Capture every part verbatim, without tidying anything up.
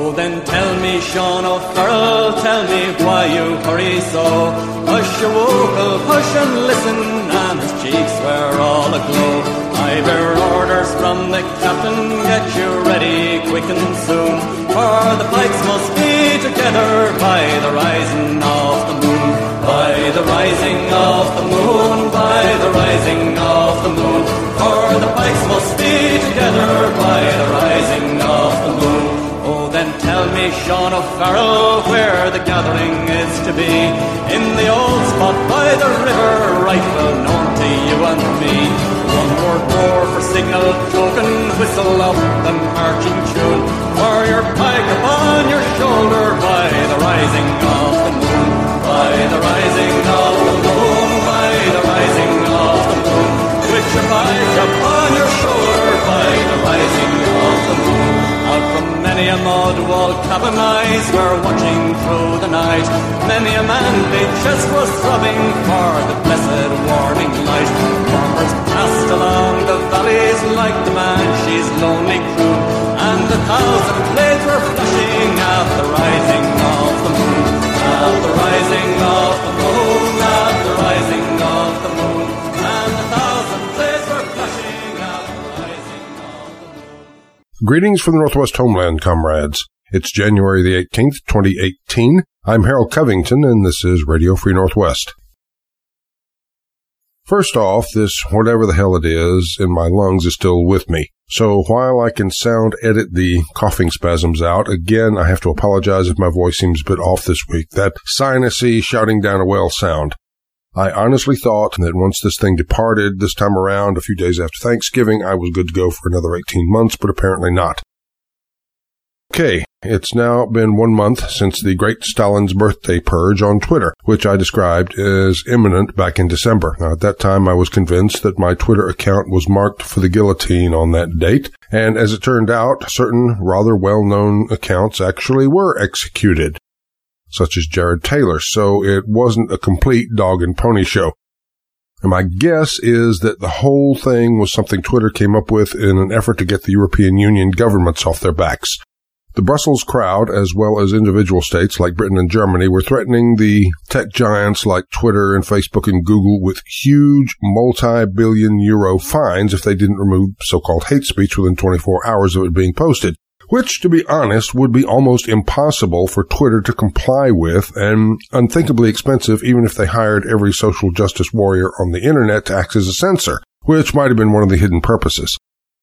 Oh, then tell me, Sean O'Farrell, tell me why you hurry so. Hush your vocal, hush and listen, and his cheeks were all aglow. I bear orders from the captain, get you ready quick and soon, for the pikes must be together by the rising of the moon. By the rising of the moon, by the rising of the moon, for the pikes must be together by the rising of the moon. Oh, then tell me, Sean O'Farrell, where the gathering is to be. In the old spot by the river, right well known to you and me. One more roar for signal token, whistle up the marching tune, for your pike upon your shoulder by the rising of the moon. By the rising of the moon, by the rising of the moon, with your pike upon your shoulder by the rising of the moon. Out from many a mud wall cabin eyes were watching through the night. Many a man-made chest was throbbing for the blessed warming light. Farmers passed along the valleys like the Banshee's lonely crew, and a thousand blades were flashing at the rising of the moon. At the rising of the moon, at the rising of the moon, and a thousand blades were flashing at the rising of the moon. Greetings from the Northwest homeland, comrades. It's January the eighteenth, twenty eighteen. I'm Harold Covington, and this is Radio Free Northwest. First off, this whatever the hell it is in my lungs is still with me. So while I can sound edit the coughing spasms out, again, I have to apologize if my voice seems a bit off this week. That sinusy shouting down a well sound. I honestly thought that once this thing departed this time around, a few days after Thanksgiving, I was good to go for another eighteen months, but apparently not. Okay, it's now been one month since the Great Stalin's birthday purge on Twitter, which I described as imminent back in December. Now, at that time, I was convinced that my Twitter account was marked for the guillotine on that date, and as it turned out, certain rather well-known accounts actually were executed, such as Jared Taylor, so it wasn't a complete dog and pony show. And my guess is that the whole thing was something Twitter came up with in an effort to get the European Union governments off their backs. The Brussels crowd, as well as individual states like Britain and Germany, were threatening the tech giants like Twitter and Facebook and Google with huge multi-billion euro fines if they didn't remove so-called hate speech within twenty-four hours of it being posted, which, to be honest, would be almost impossible for Twitter to comply with and unthinkably expensive even if they hired every social justice warrior on the internet to act as a censor, which might have been one of the hidden purposes.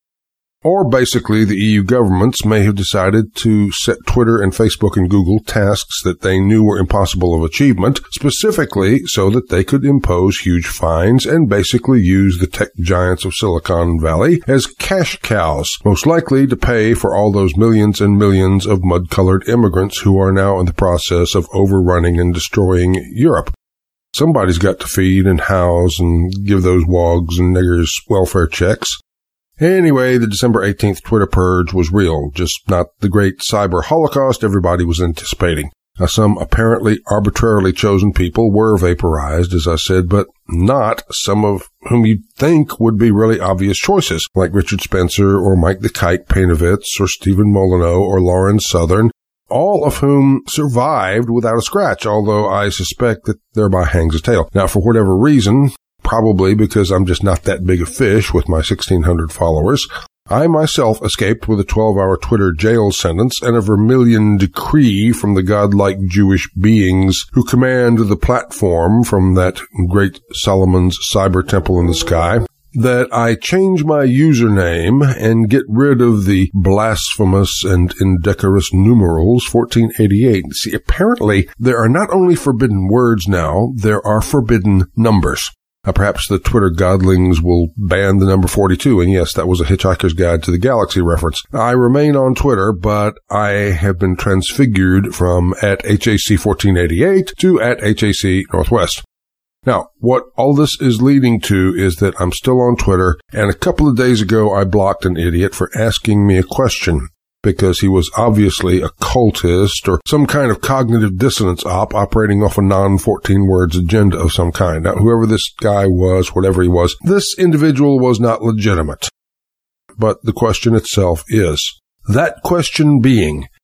Or basically, the E U governments may have decided to set Twitter and Facebook and Google tasks that they knew were impossible of achievement, specifically so that they could impose huge fines and basically use the tech giants of Silicon Valley as cash cows, most likely to pay for all those millions and millions of mud-colored immigrants who are now in the process of overrunning and destroying Europe. Somebody's got to feed and house and give those wogs and niggers welfare checks. Anyway, the December eighteenth Twitter purge was real, just not the great cyber holocaust everybody was anticipating. Now, some apparently arbitrarily chosen people were vaporized, as I said, but not some of whom you'd think would be really obvious choices, like Richard Spencer or Mike the Kite Painovitz or Stephen Molyneux or Lauren Southern, all of whom survived without a scratch, although I suspect that thereby hangs a tail. Now, for whatever reason, probably because I'm just not that big a fish with my sixteen hundred followers, I myself escaped with a twelve-hour Twitter jail sentence and a vermilion decree from the godlike Jewish beings who command the platform from that great Solomon's cyber temple in the sky, that I change my username and get rid of the blasphemous and indecorous numerals fourteen eighty-eight. See, apparently there are not only forbidden words now, there are forbidden numbers. Uh, perhaps the Twitter godlings will ban the number forty-two, and yes, that was a Hitchhiker's Guide to the Galaxy reference. I remain on Twitter, but I have been transfigured from at H A C fourteen eighty-eight to at H A C Northwest. Now, what all this is leading to is that I'm still on Twitter, and a couple of days ago I blocked an idiot for asking me a question, because he was obviously a cultist or some kind of cognitive dissonance op operating off a non fourteen words agenda of some kind. Now, whoever this guy was, whatever he was, this individual was not legitimate. But the question itself is. That question being,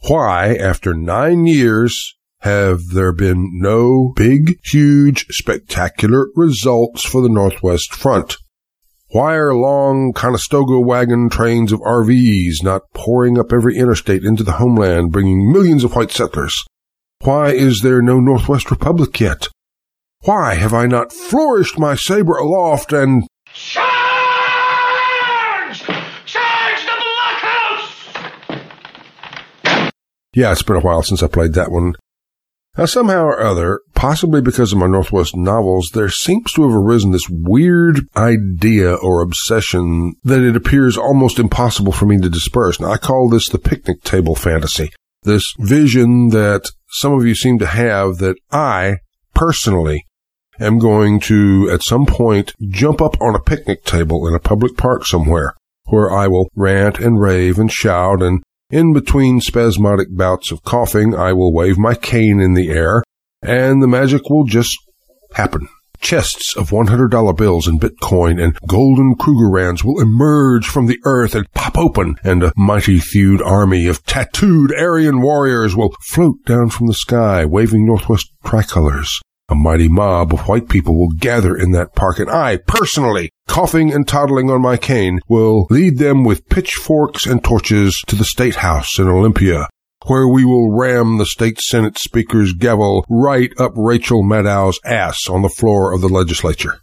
Why, after nine years, have there been no big, huge, spectacular results for the Northwest Front? Why are long Conestoga wagon trains of R Vs not pouring up every interstate into the homeland, bringing millions of white settlers? Why is there no Northwest Republic yet? Why have I not flourished my saber aloft and... Charge! Charge the blockhouse! Yeah, it's been a while since I played that one. Now, somehow or other, possibly because of my Northwest novels, there seems to have arisen this weird idea or obsession that it appears almost impossible for me to disperse. Now, I call this the picnic table fantasy. This vision that some of you seem to have that I, personally, am going to, at some point, jump up on a picnic table in a public park somewhere, where I will rant and rave and shout, and in between spasmodic bouts of coughing, I will wave my cane in the air, and the magic will just happen. Chests of one hundred dollar bills and Bitcoin and golden Krugerrands will emerge from the earth and pop open, and a mighty thewed army of tattooed Aryan warriors will float down from the sky, waving Northwest tricolors. A mighty mob of white people will gather in that park, and I, personally, coughing and toddling on my cane, will lead them with pitchforks and torches to the State House in Olympia, where we will ram the state Senate Speaker's gavel right up Rachel Maddow's ass on the floor of the legislature.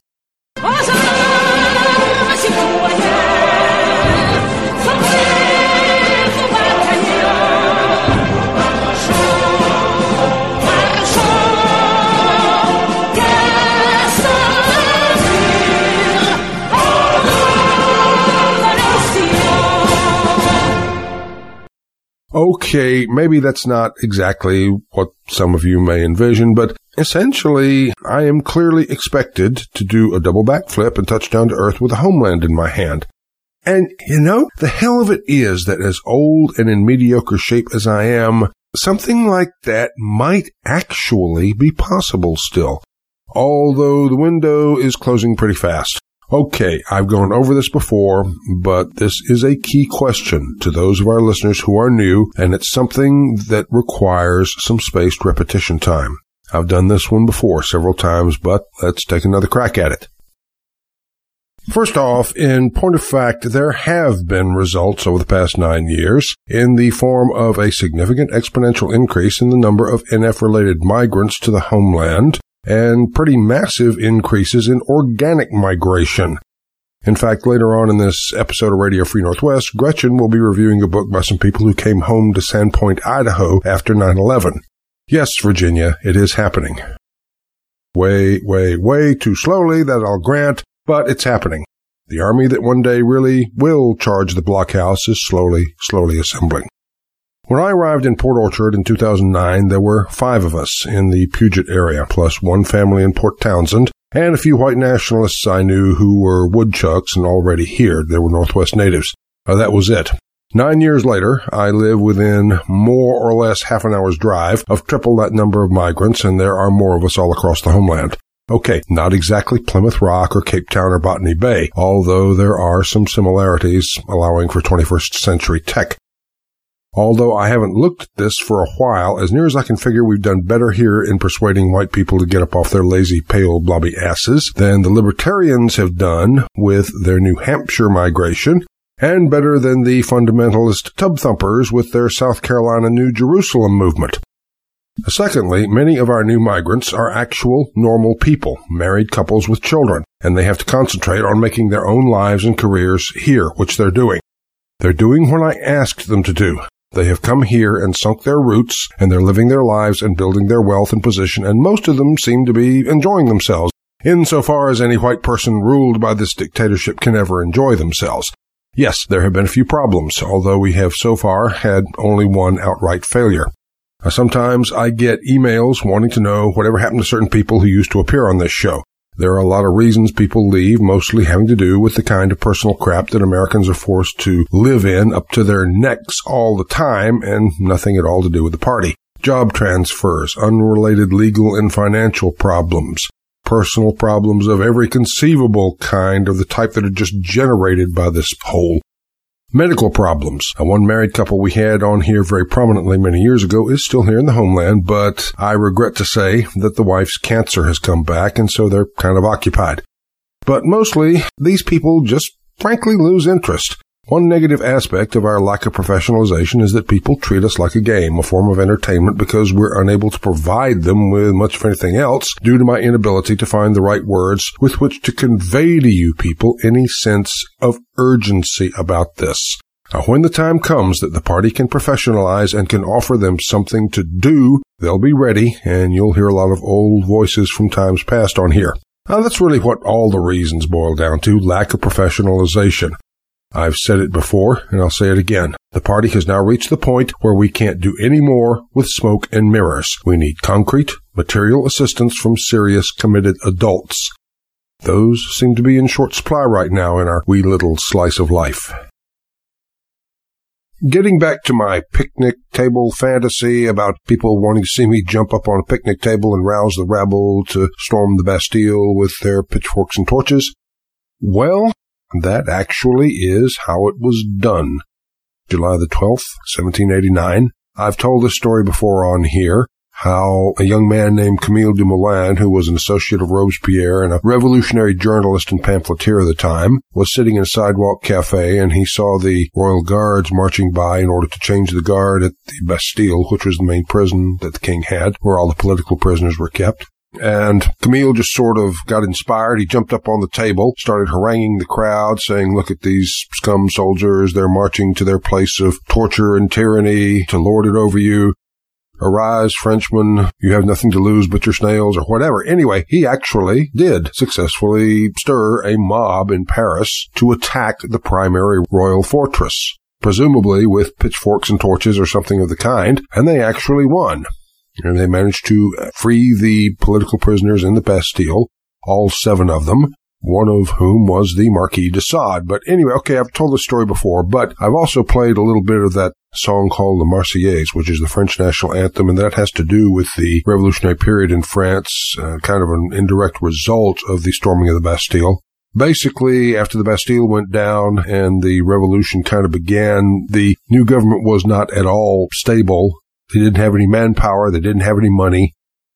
Okay, maybe that's not exactly what some of you may envision, but essentially, I am clearly expected to do a double backflip and touch down to earth with a homeland in my hand. And, you know, the hell of it is that as old and in mediocre shape as I am, something like that might actually be possible still, although the window is closing pretty fast. Okay, I've gone over this before, but this is a key question to those of our listeners who are new, and it's something that requires some spaced repetition time. I've done this one before several times, but let's take another crack at it. First off, in point of fact, there have been results over the past nine years in the form of a significant exponential increase in the number of N F-related migrants to the homeland, and pretty massive increases in organic migration. In fact, later on in this episode of Radio Free Northwest, Gretchen will be reviewing a book by some people who came home to Sandpoint, Idaho after nine eleven. Yes, Virginia, it is happening. Way, way, way too slowly, that I'll grant, but it's happening. The army that one day really will charge the blockhouse is slowly, slowly assembling. When I arrived in Port Orchard in two thousand nine, there were five of us in the Puget area, plus one family in Port Townsend, and a few white nationalists I knew who were woodchucks and already here. They were Northwest natives. Uh, that was it. Nine years later, I live within more or less half an hour's drive of triple that number of migrants, and there are more of us all across the homeland. Okay, not exactly Plymouth Rock or Cape Town or Botany Bay, although there are some similarities allowing for twenty-first century tech. Although I haven't looked at this for a while, as near as I can figure, we've done better here in persuading white people to get up off their lazy, pale, blobby asses than the libertarians have done with their New Hampshire migration, and better than the fundamentalist tub thumpers with their South Carolina New Jerusalem movement. Secondly, many of our new migrants are actual, normal people, married couples with children, and they have to concentrate on making their own lives and careers here, which they're doing. They're doing what I asked them to do. They have come here and sunk their roots, and they're living their lives and building their wealth and position, and most of them seem to be enjoying themselves, insofar as any white person ruled by this dictatorship can ever enjoy themselves. Yes, there have been a few problems, although we have so far had only one outright failure. Now, sometimes I get emails wanting to know whatever happened to certain people who used to appear on this show. There are a lot of reasons people leave, mostly having to do with the kind of personal crap that Americans are forced to live in up to their necks all the time, and nothing at all to do with the party. Job transfers, unrelated legal and financial problems, personal problems of every conceivable kind of the type that are just generated by this whole Medical problems. Now, one married couple we had on here very prominently many years ago is still here in the homeland, but I regret to say that the wife's cancer has come back, and so they're kind of occupied. But mostly, these people just frankly lose interest. One negative aspect of our lack of professionalization is that people treat us like a game, a form of entertainment, because we're unable to provide them with much of anything else due to my inability to find the right words with which to convey to you people any sense of urgency about this. Now, when the time comes that the party can professionalize and can offer them something to do, they'll be ready, and you'll hear a lot of old voices from times past on here. Now, that's really what all the reasons boil down to, lack of professionalization. I've said it before, and I'll say it again. The party has now reached the point where we can't do any more with smoke and mirrors. We need concrete, material assistance from serious, committed adults. Those seem to be in short supply right now in our wee little slice of life. Getting back to my picnic table fantasy about people wanting to see me jump up on a picnic table and rouse the rabble to storm the Bastille with their pitchforks and torches, well, that actually is how it was done. July the twelfth, seventeen eighty-nine. I've told this story before on here, how a young man named Camille Dumoulin, who was an associate of Robespierre and a revolutionary journalist and pamphleteer of the time, was sitting in a sidewalk cafe, and he saw the royal guards marching by in order to change the guard at the Bastille, which was the main prison that the king had, where all the political prisoners were kept. And Camille just sort of got inspired. He jumped up on the table, started haranguing the crowd, saying, look at these scum soldiers. They're marching to their place of torture and tyranny to lord it over you. Arise, Frenchmen, you have nothing to lose but your snails, or whatever. Anyway, he actually did successfully stir a mob in Paris to attack the primary royal fortress, presumably with pitchforks and torches or something of the kind, and they actually won. And they managed to free the political prisoners in the Bastille, all seven of them, one of whom was the Marquis de Sade. But anyway, okay, I've told this story before, but I've also played a little bit of that song called the Marseillaise, which is the French national anthem, and that has to do with the revolutionary period in France, uh, kind of an indirect result of the storming of the Bastille. Basically, after the Bastille went down and the revolution kind of began, the new government was not at all stable. They didn't have any manpower. They didn't have any money.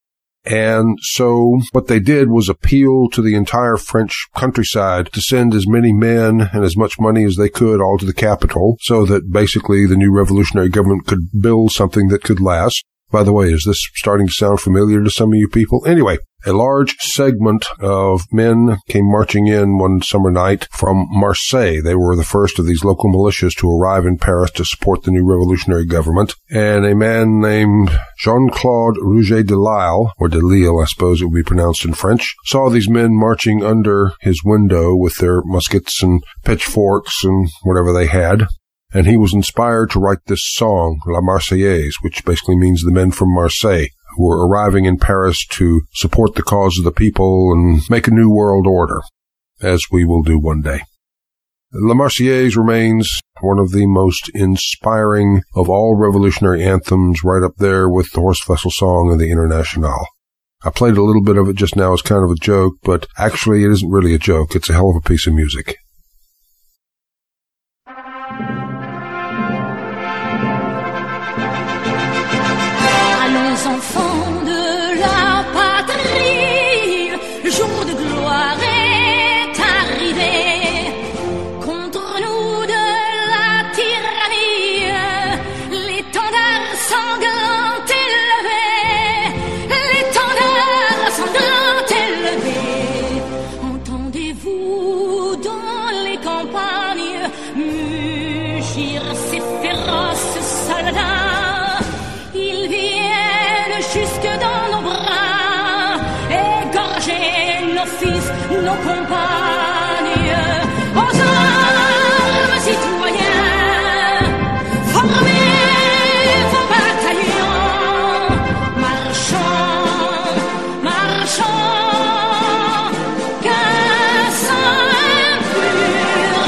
And so what they did was appeal to the entire French countryside to send as many men and as much money as they could all to the capital so that basically the new revolutionary government could build something that could last. By the way, is this starting to sound familiar to some of you people? Anyway, a large segment of men came marching in one summer night from Marseille. They were the first of these local militias to arrive in Paris to support the new revolutionary government. And a man named Jean-Claude Rouget de Lisle, or de Lille, I suppose it would be pronounced in French, saw these men marching under his window with their muskets and pitchforks and whatever they had. And he was inspired to write this song, La Marseillaise, which basically means the men from Marseille, who were arriving in Paris to support the cause of the people and make a new world order, as we will do one day. La Marseillaise remains one of the most inspiring of all revolutionary anthems, right up there with the Horst Wessel song and the Internationale. I played a little bit of it just now as kind of a joke, but actually it isn't really a joke. It's a hell of a piece of music. Enfants de la patrie, le jour de gloire est arrivé. Contre nous de la tyrannie, l'étendard sanglant élevé, l'étendard sanglant élevé. Entendez-vous dans les campagnes mugir ces féroces soldats? Jusque dans nos bras, égorger nos fils, nos compagnes, aux armes citoyens, formez vos bataillons, marchons, marchons, qu'un sang impur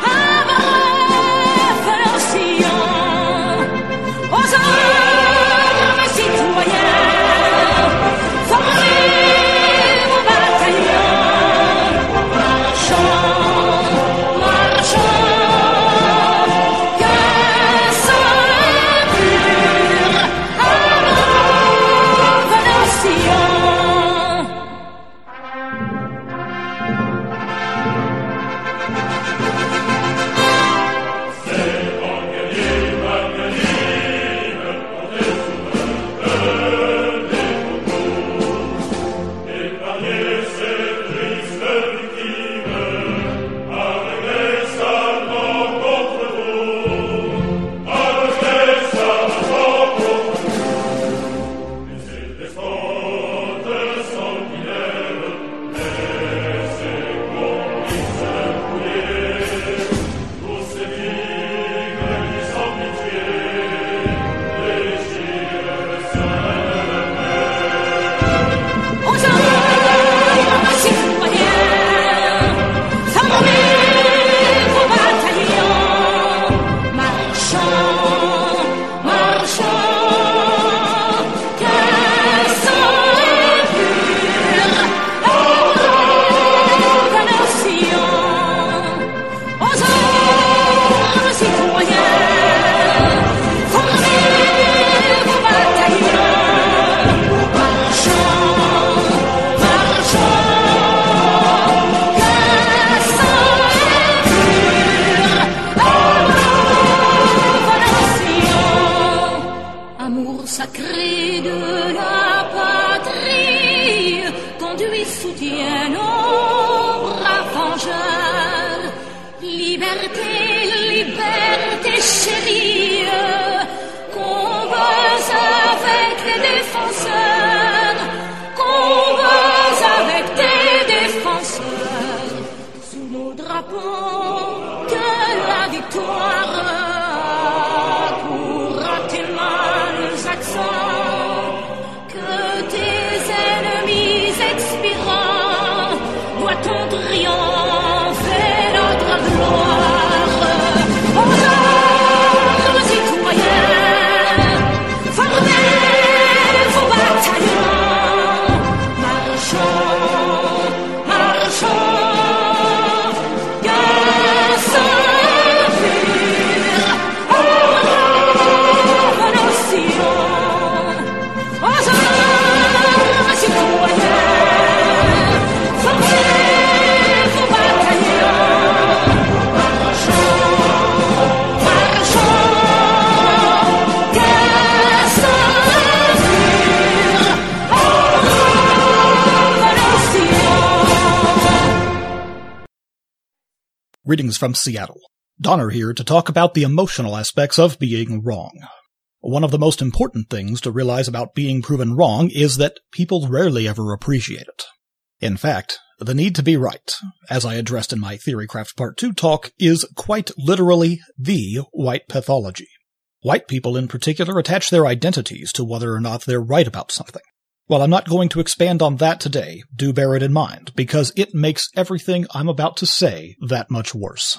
abreuve nos sillons, aux armes citoyens. Marchons, Liberté, liberté chérie, converse avec tes défenseurs, converse avec tes défenseurs, sous nos drapeaux, que la victoire courra tes mâles accents, que tes ennemis expirants voient ton triomphe et notre gloire. Aux armes, citoyens, formez vos bataillons, marchons, marchons, guerre sans pur, en revenons. Aux armes, citoyens, formez vos bataillons, marchons, marchons, guerre sans pur, en revenons. Greetings from Seattle. Donner here to talk about the emotional aspects of being wrong. One of the most important things to realize about being proven wrong is that people rarely ever appreciate it. In fact, the need to be right, as I addressed in my Theorycraft Part two talk, is quite literally the white pathology. White people in particular attach their identities to whether or not they're right about something. While I'm not going to expand on that today, do bear it in mind, because it makes everything I'm about to say that much worse.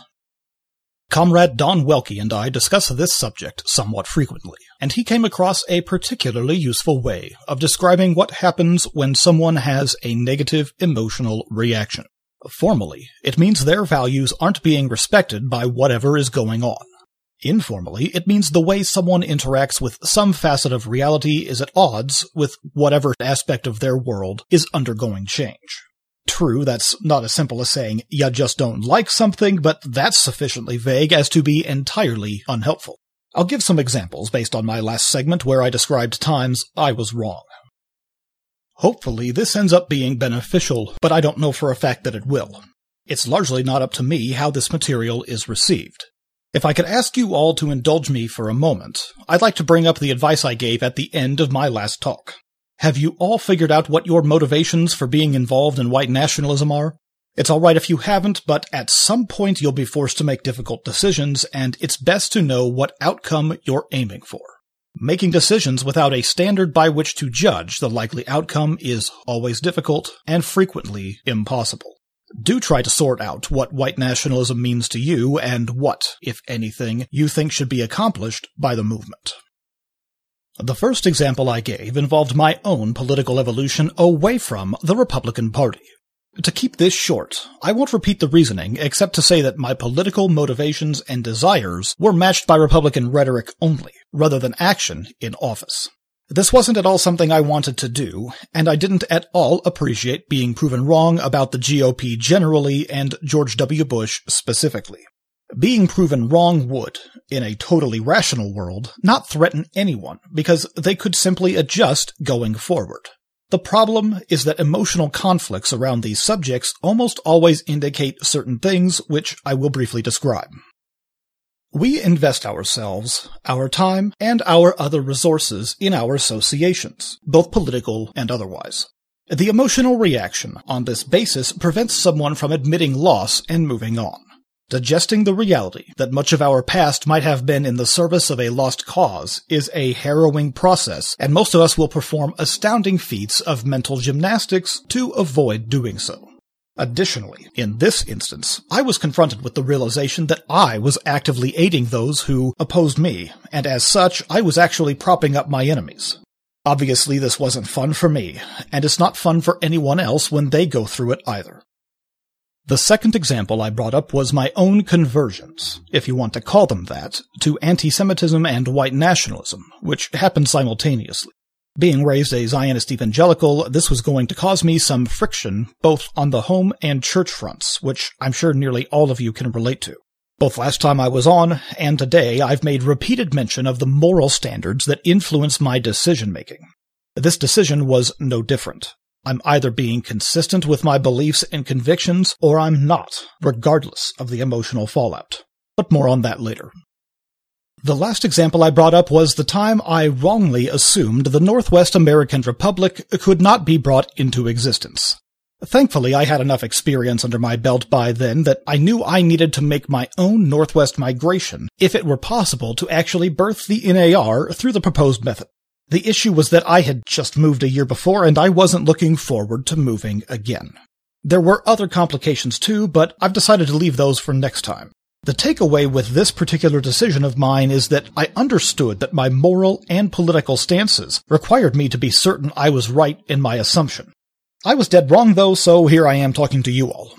Comrade Don Welke and I discuss this subject somewhat frequently, and he came across a particularly useful way of describing what happens when someone has a negative emotional reaction. Formally, it means their values aren't being respected by whatever is going on. Informally, it means the way someone interacts with some facet of reality is at odds with whatever aspect of their world is undergoing change. True, that's not as simple as saying, you just don't like something, but that's sufficiently vague as to be entirely unhelpful. I'll give some examples based on my last segment where I described times I was wrong. Hopefully this ends up being beneficial, but I don't know for a fact that it will. It's largely not up to me how this material is received. If I could ask you all to indulge me for a moment, I'd like to bring up the advice I gave at the end of my last talk. Have you all figured out what your motivations for being involved in white nationalism are? It's alright if you haven't, but at some point you'll be forced to make difficult decisions, and it's best to know what outcome you're aiming for. Making decisions without a standard by which to judge the likely outcome is always difficult and frequently impossible. Do try to sort out what white nationalism means to you and what, if anything, you think should be accomplished by the movement. The first example I gave involved my own political evolution away from the Republican Party. To keep this short, I won't repeat the reasoning except to say that my political motivations and desires were matched by Republican rhetoric only, rather than action in office. This wasn't at all something I wanted to do, and I didn't at all appreciate being proven wrong about the G O P generally and George W. Bush specifically. Being proven wrong would, in a totally rational world, not threaten anyone, because they could simply adjust going forward. The problem is that emotional conflicts around these subjects almost always indicate certain things, which I will briefly describe. We invest ourselves, our time, and our other resources in our associations, both political and otherwise. The emotional reaction on this basis prevents someone from admitting loss and moving on. Digesting the reality that much of our past might have been in the service of a lost cause is a harrowing process, and most of us will perform astounding feats of mental gymnastics to avoid doing so. Additionally, in this instance, I was confronted with the realization that I was actively aiding those who opposed me, and as such, I was actually propping up my enemies. Obviously, this wasn't fun for me, and it's not fun for anyone else when they go through it either. The second example I brought up was my own conversions, if you want to call them that, to anti-Semitism and white nationalism, which happened simultaneously. Being raised a Zionist evangelical, this was going to cause me some friction both on the home and church fronts, which I'm sure nearly all of you can relate to. Both last time I was on, and today, I've made repeated mention of the moral standards that influence my decision-making. This decision was no different. I'm either being consistent with my beliefs and convictions, or I'm not, regardless of the emotional fallout. But more on that later. The last example I brought up was the time I wrongly assumed the Northwest American Republic could not be brought into existence. Thankfully, I had enough experience under my belt by then that I knew I needed to make my own Northwest migration if it were possible to actually birth the N A R through the proposed method. The issue was that I had just moved a year before and I wasn't looking forward to moving again. There were other complications too, but I've decided to leave those for next time. The takeaway with this particular decision of mine is that I understood that my moral and political stances required me to be certain I was right in my assumption. I was dead wrong though, so here I am talking to you all.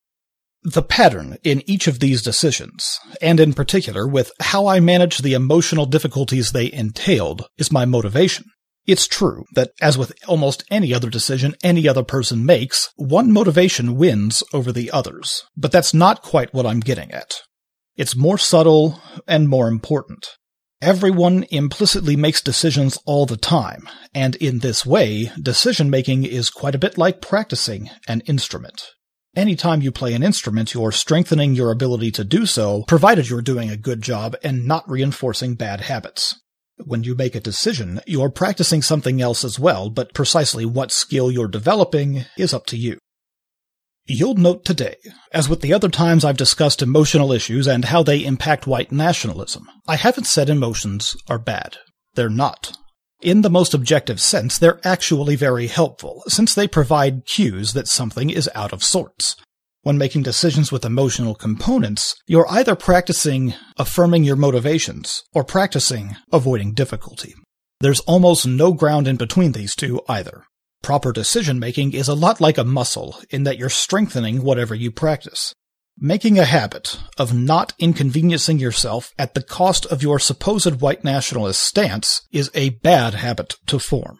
The pattern in each of these decisions, and in particular with how I managed the emotional difficulties they entailed, is my motivation. It's true that, as with almost any other decision any other person makes, one motivation wins over the others, but that's not quite what I'm getting at. It's more subtle and more important. Everyone implicitly makes decisions all the time, and in this way, decision-making is quite a bit like practicing an instrument. Anytime you play an instrument, you're strengthening your ability to do so, provided you're doing a good job and not reinforcing bad habits. When you make a decision, you're practicing something else as well, but precisely what skill you're developing is up to you. You'll note today, as with the other times I've discussed emotional issues and how they impact white nationalism, I haven't said emotions are bad. They're not. In the most objective sense, they're actually very helpful, since they provide cues that something is out of sorts. When making decisions with emotional components, you're either practicing affirming your motivations or practicing avoiding difficulty. There's almost no ground in between these two either. Proper decision-making is a lot like a muscle in that you're strengthening whatever you practice. Making a habit of not inconveniencing yourself at the cost of your supposed white nationalist stance is a bad habit to form.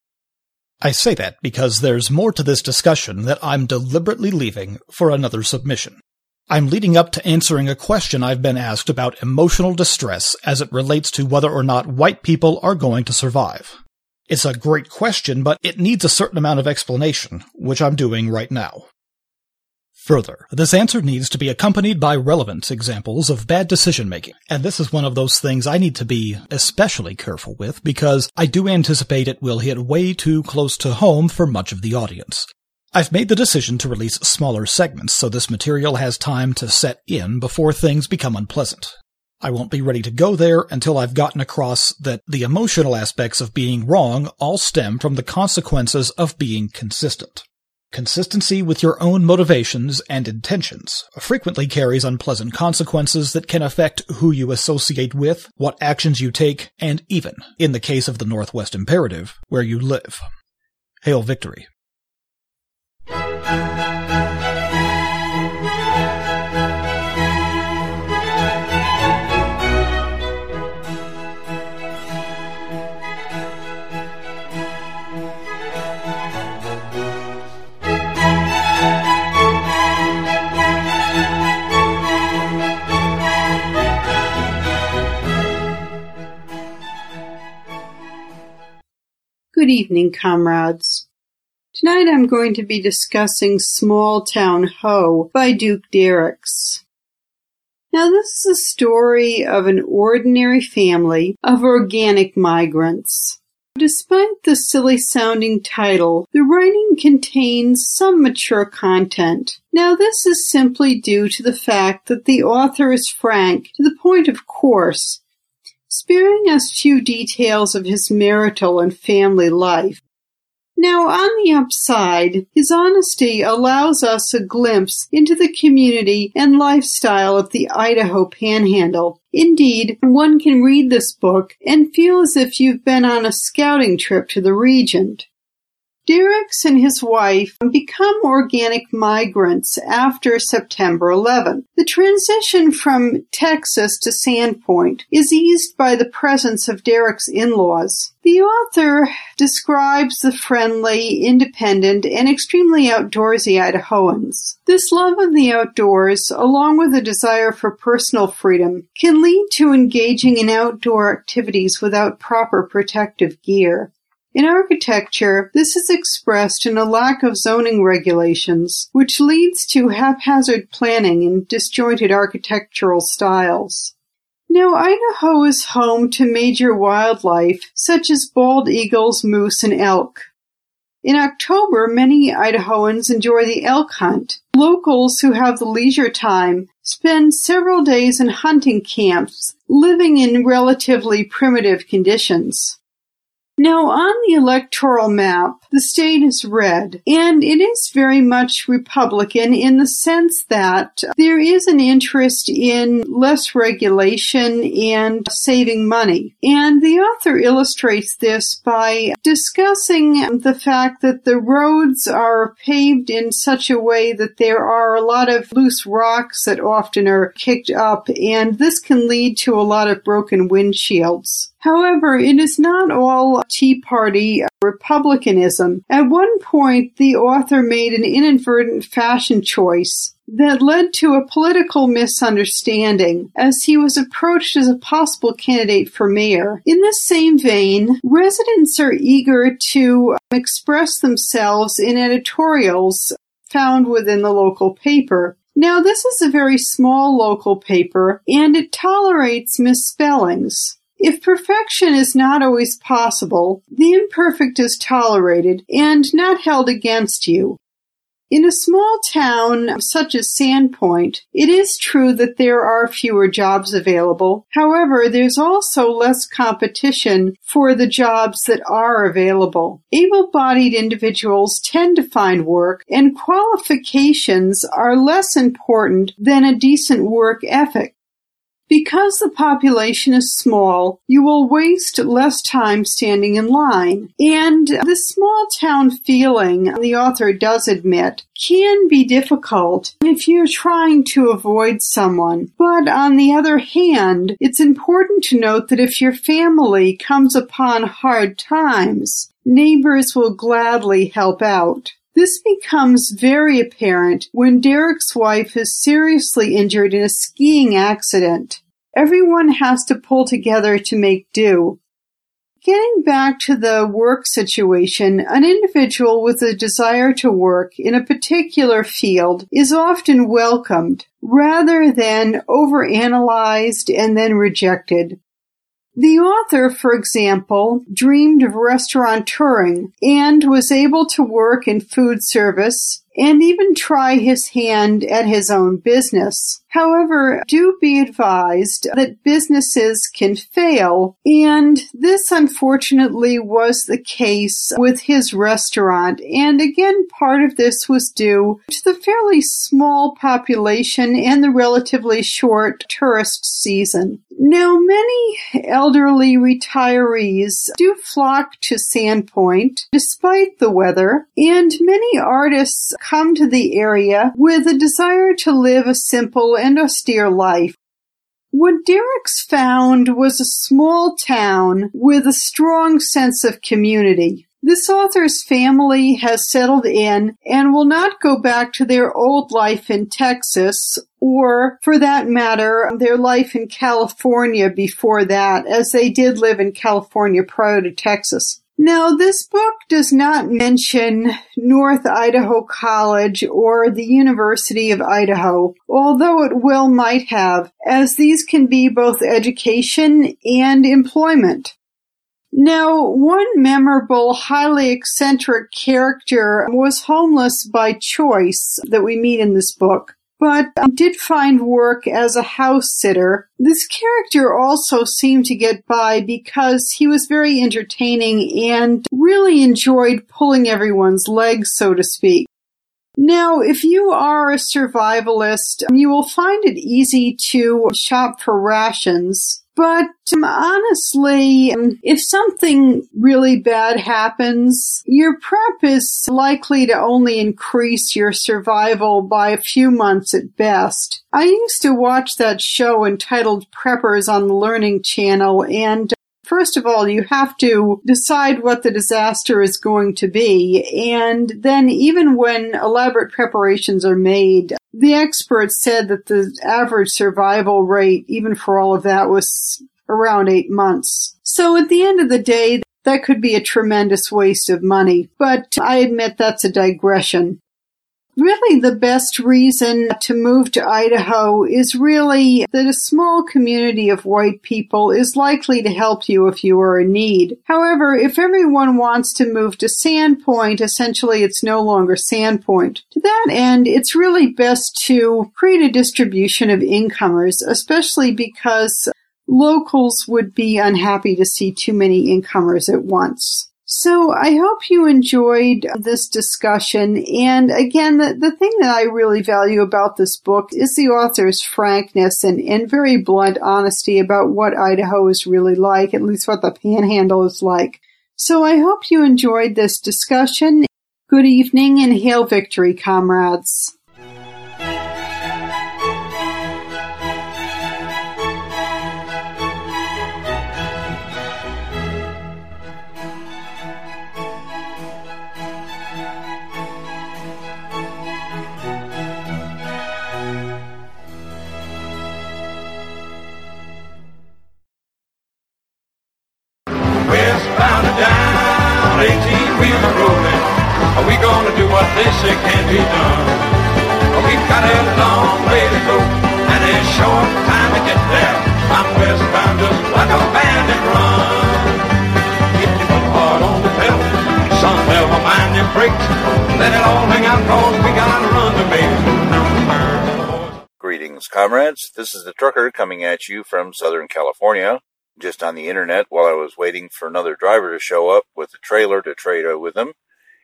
I say that because there's more to this discussion that I'm deliberately leaving for another submission. I'm leading up to answering a question I've been asked about emotional distress as it relates to whether or not white people are going to survive. It's a great question, but it needs a certain amount of explanation, which I'm doing right now. Further, this answer needs to be accompanied by relevant examples of bad decision-making, and this is one of those things I need to be especially careful with because I do anticipate it will hit way too close to home for much of the audience. I've made the decision to release smaller segments so this material has time to set in before things become unpleasant. I won't be ready to go there until I've gotten across that the emotional aspects of being wrong all stem from the consequences of being consistent. Consistency with your own motivations and intentions frequently carries unpleasant consequences that can affect who you associate with, what actions you take, and even, in the case of the Northwest Imperative, where you live. Hail victory. Good evening, comrades. Tonight I'm going to be discussing Small Town Ho by Duke Derricks. Now this is a story of an ordinary family of organic migrants. Despite the silly-sounding title, the writing contains some mature content. Now this is simply due to the fact that the author is frank, to the point of course, sparing us few details of his marital and family life. Now, on the upside, his honesty allows us a glimpse into the community and lifestyle of the Idaho Panhandle. Indeed, one can read this book and feel as if you've been on a scouting trip to the region. Derricks and his wife become organic migrants after September eleventh. The transition from Texas to Sandpoint is eased by the presence of Derricks' in-laws. The author describes the friendly, independent, and extremely outdoorsy Idahoans. This love of the outdoors, along with a desire for personal freedom, can lead to engaging in outdoor activities without proper protective gear. In architecture, this is expressed in a lack of zoning regulations, which leads to haphazard planning and disjointed architectural styles. Now, Idaho is home to major wildlife, such as bald eagles, moose, and elk. In October, many Idahoans enjoy the elk hunt. Locals who have the leisure time spend several days in hunting camps, living in relatively primitive conditions. Now, on the electoral map, the state is red, and it is very much Republican in the sense that there is an interest in less regulation and saving money. And the author illustrates this by discussing the fact that the roads are paved in such a way that there are a lot of loose rocks that often are kicked up, and this can lead to a lot of broken windshields. However, it is not all Tea Party Republicanism. At one point, the author made an inadvertent fashion choice that led to a political misunderstanding as he was approached as a possible candidate for mayor. In the same vein, residents are eager to express themselves in editorials found within the local paper. Now, this is a very small local paper, and it tolerates misspellings. If perfection is not always possible, the imperfect is tolerated and not held against you. In a small town such as Sandpoint, it is true that there are fewer jobs available. However, there's also less competition for the jobs that are available. Able-bodied individuals tend to find work, and qualifications are less important than a decent work ethic. Because the population is small, you will waste less time standing in line. And this small town feeling, the author does admit, can be difficult if you're trying to avoid someone. But on the other hand, it's important to note that if your family comes upon hard times, neighbors will gladly help out. This becomes very apparent when Derek's wife is seriously injured in a skiing accident. Everyone has to pull together to make do. Getting back to the work situation, an individual with a desire to work in a particular field is often welcomed rather than overanalyzed and then rejected. The author, for example, dreamed of restaurateuring and was able to work in food service and even try his hand at his own business. However, do be advised that businesses can fail, and this unfortunately was the case with his restaurant. And again, part of this was due to the fairly small population and the relatively short tourist season. Now, many elderly retirees do flock to Sandpoint despite the weather, and many artists come to the area with a desire to live a simple and austere life. What Derek's found was a small town with a strong sense of community. This author's family has settled in and will not go back to their old life in Texas, or, for that matter, their life in California before that, as they did live in California prior to Texas. Now, this book does not mention North Idaho College or the University of Idaho, although it well might have, as these can be both education and employment. Now, one memorable, highly eccentric character was homeless by choice that we meet in this book, but did find work as a house sitter. This character also seemed to get by because he was very entertaining and really enjoyed pulling everyone's legs, so to speak. Now, if you are a survivalist, you will find it easy to shop for rations. But um, honestly, um, if something really bad happens, your prep is likely to only increase your survival by a few months at best. I used to watch that show entitled Preppers on the Learning Channel, and first of all, you have to decide what the disaster is going to be, and then even when elaborate preparations are made, the experts said that the average survival rate, even for all of that, was around eight months. So at the end of the day, that could be a tremendous waste of money. But I admit that's a digression. Really, the best reason to move to Idaho is really that a small community of white people is likely to help you if you are in need. However, if everyone wants to move to Sandpoint, essentially it's no longer Sandpoint. To that end, it's really best to create a distribution of incomers, especially because locals would be unhappy to see too many incomers at once. So I hope you enjoyed this discussion. And again, the, the thing that I really value about this book is the author's frankness and, and very blunt honesty about what Idaho is really like, at least what the Panhandle is like. So I hope you enjoyed this discussion. Good evening and hail victory, comrades. Westbound and down, eighteen-wheeler rolling. Are we gonna do what they say can't be done? We've got a long way to go, and a short time to get there. I'm westbound just like a bandit run. If you put hard on the pedal, son, never mind them brakes. Let it all hang out, cause we got a run to make. Greetings, comrades. This is the trucker coming at you from Southern California. Just on the internet while I was waiting for another driver to show up with a trailer to trade with him.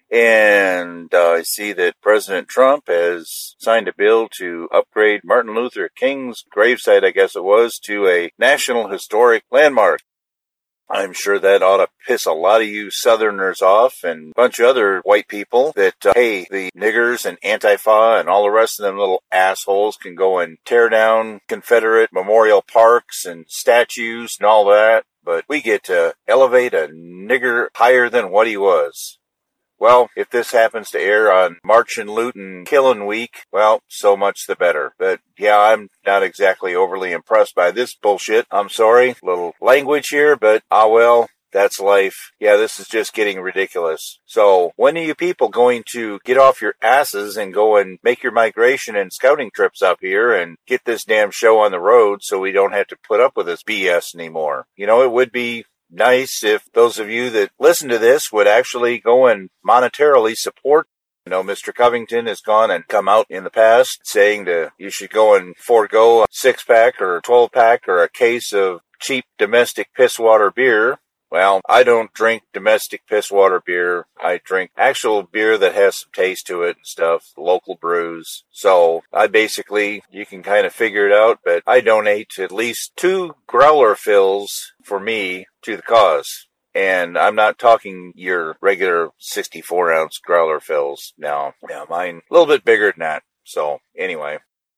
And uh, I see that President Trump has signed a bill to upgrade Martin Luther King's gravesite, I guess it was, to a National Historic Landmark. I'm sure that ought to piss a lot of you Southerners off and a bunch of other white people that, uh, hey, the niggers and Antifa and all the rest of them little assholes can go and tear down Confederate memorial parks and statues and all that, but we get to elevate a nigger higher than what he was. Well, if this happens to air on Marchin' Lootin' Killin' Week, well, so much the better. But yeah, I'm not exactly overly impressed by this bullshit. I'm sorry, little language here, but ah well, that's life. Yeah, this is just getting ridiculous. So, when are you people going to get off your asses and go and make your migration and scouting trips up here and get this damn show on the road so we don't have to put up with this B S anymore? You know, it would be nice if those of you that listen to this would actually go and monetarily support. You know, Mister Covington has gone and come out in the past saying that you should go and forego a six-pack or a twelve-pack or a case of cheap domestic pisswater beer. Well, I don't drink domestic pisswater beer. I drink actual beer that has some taste to it and stuff, local brews. So I basically, you can kind of figure it out, but I donate at least two growler fills for me to the cause. And I'm not talking your regular sixty-four ounce growler fills. No, yeah, mine a little bit bigger than that. So anyway.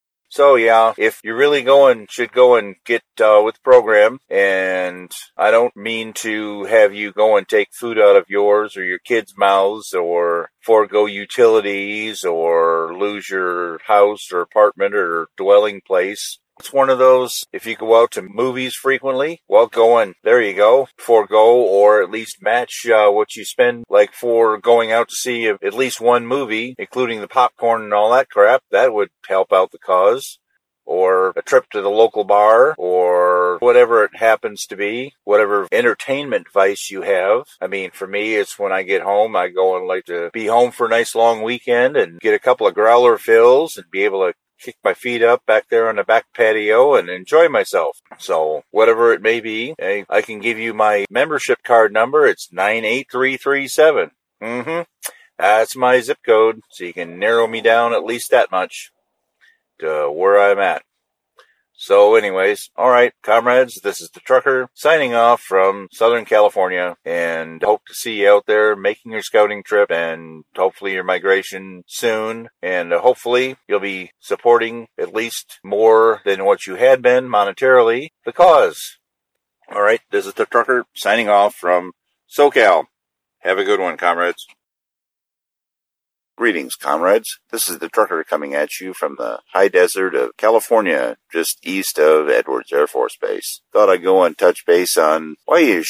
So yeah, if you're really going, should go and get uh, with the program. And I don't mean to have you go and take food out of yours or your kids' mouths or forego utilities or lose your house or apartment or dwelling place. It's one of those, if you go out to movies frequently, well, go and, there you go, forego or at least match uh, what you spend, like for going out to see at least one movie, including the popcorn and all that crap. That would help out the cause. Or a trip to the local bar, or whatever it happens to be, whatever entertainment vice you have. I mean, for me, it's when I get home, I go and like to be home for a nice long weekend and get a couple of growler fills and be able to kick my feet up back there on the back patio and enjoy myself. So, whatever it may be, I, I can give you my membership card number. It's nine eight three three seven. Mm-hmm. That's my zip code, so you can narrow me down at least that much to where I'm at. So anyways, alright, comrades, this is the trucker signing off from Southern California, and hope to see you out there making your scouting trip and hopefully your migration soon, and uh, hopefully you'll be supporting at least more than what you had been monetarily, the cause. Alright, this is the trucker signing off from SoCal. Have a good one, comrades. Greetings, comrades. This is the trucker coming at you from the high desert of California, just east of Edwards Air Force Base. Thought I'd go and touch base on why you should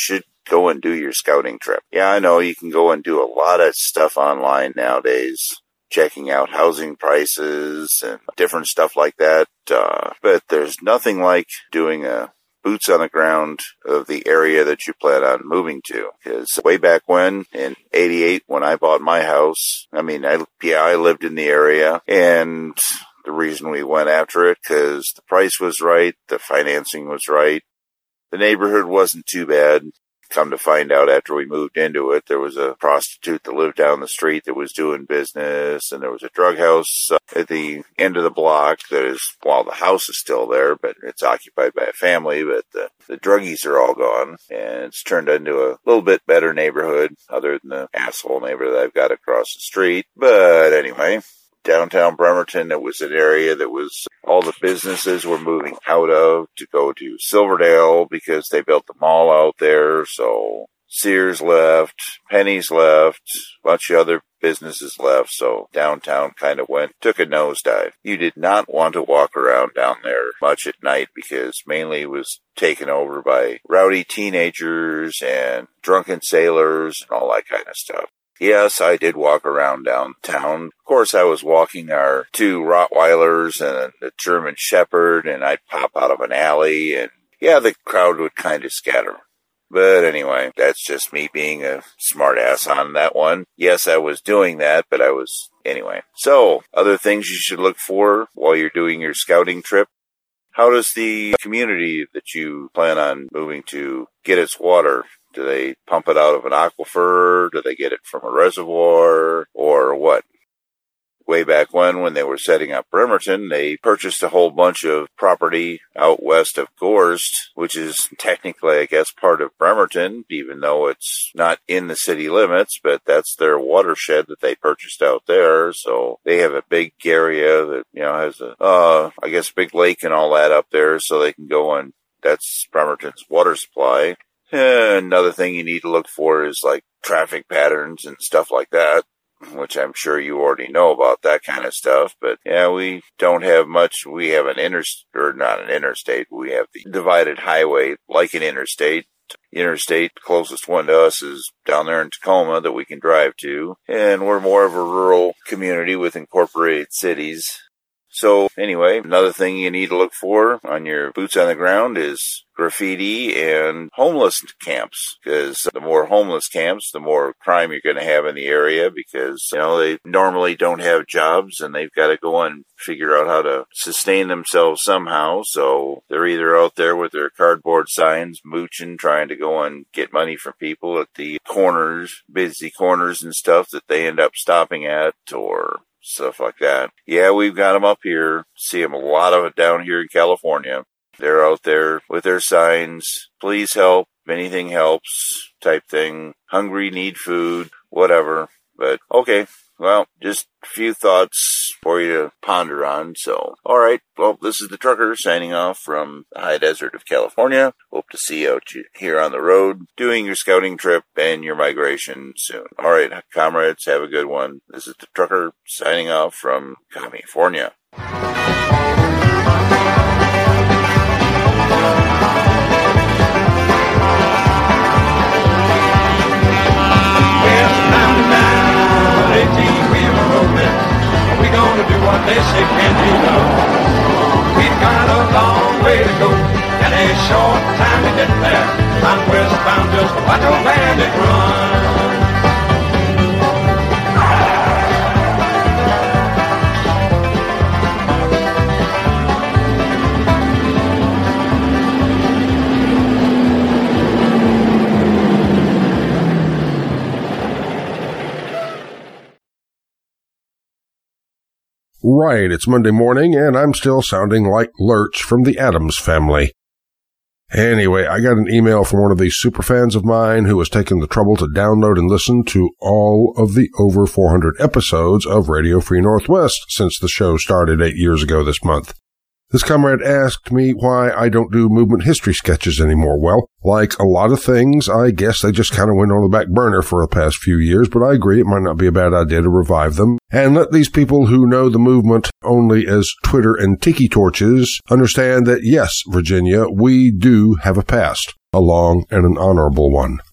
go and do your scouting trip. Yeah, I know you can go and do a lot of stuff online nowadays, checking out housing prices and different stuff like that. Uh, but there's nothing like doing a boots on the ground of the area that you plan on moving to. Because way back when, in eighty-eight, when I bought my house, I mean, I, yeah, I lived in the area, and the reason we went after it, because the price was right, the financing was right, the neighborhood wasn't too bad. Come to find out after we moved into it, there was a prostitute that lived down the street that was doing business, and there was a drug house uh, at the end of the block that is, well, the house is still there, but it's occupied by a family, but the, the druggies are all gone, and it's turned into a little bit better neighborhood, other than the asshole neighbor that I've got across the street. But anyway, downtown Bremerton, it was an area that was all the businesses were moving out of to go to Silverdale because they built the mall out there. So Sears left, Penny's left, a bunch of other businesses left. So downtown kind of went, took a nosedive. You did not want to walk around down there much at night because mainly it was taken over by rowdy teenagers and drunken sailors and all that kind of stuff. Yes, I did walk around downtown. Of course, I was walking our two Rottweilers and a German Shepherd, and I'd pop out of an alley, and yeah, the crowd would kind of scatter. But anyway, that's just me being a smart ass on that one. Yes, I was doing that, but I was, anyway. So, other things you should look for while you're doing your scouting trip. How does the community that you plan on moving to get its water? Do they pump it out of an aquifer? Do they get it from a reservoir? Or what? Way back when, when they were setting up Bremerton, they purchased a whole bunch of property out west of Gorst, which is technically, I guess, part of Bremerton, even though it's not in the city limits, but that's their watershed that they purchased out there. So they have a big area that, you know, has a, uh, I guess, big lake and all that up there, so they can go and that's Bremerton's water supply. Another thing you need to look for is like traffic patterns and stuff like that, which I'm sure you already know about that kind of stuff. But yeah, we don't have much. We have an interstate, or not an interstate. We have the divided highway like an interstate. Interstate, closest one to us is down there in Tacoma that we can drive to. And we're more of a rural community with incorporated cities. So anyway, another thing you need to look for on your boots on the ground is graffiti and homeless camps, because the more homeless camps, the more crime you're going to have in the area, because, you know, they normally don't have jobs and they've got to go and figure out how to sustain themselves somehow. So they're either out there with their cardboard signs, mooching, trying to go and get money from people at the corners, busy corners and stuff that they end up stopping at, or stuff like that. Yeah, we've got them up here. See them a lot of it down here in California. They're out there with their signs, please help, anything helps, type thing. Hungry, need food, whatever. But, okay, well, just a few thoughts for you to ponder on. So, alright, well, this is the Trucker signing off from the high desert of California. Hope to see you out here on the road, doing your scouting trip and your migration soon. Alright, comrades, have a good one. This is the Trucker signing off from California. We're gonna do what they say can be done. We've got a long way to go and a short time to get there. I'm westbound, just watch a bandit run. Right, it's Monday morning, and I'm still sounding like Lurch from the Addams Family. Anyway, I got an email from one of these superfans of mine who has taken the trouble to download and listen to all of the over four hundred episodes of Radio Free Northwest since the show started eight years ago this month. This comrade asked me why I don't do movement history sketches anymore. Well, like a lot of things, I guess they just kind of went on the back burner for the past few years, but I agree it might not be a bad idea to revive them and let these people who know the movement only as Twitter and tiki torches understand that, yes, Virginia, we do have a past, a long and an honorable one.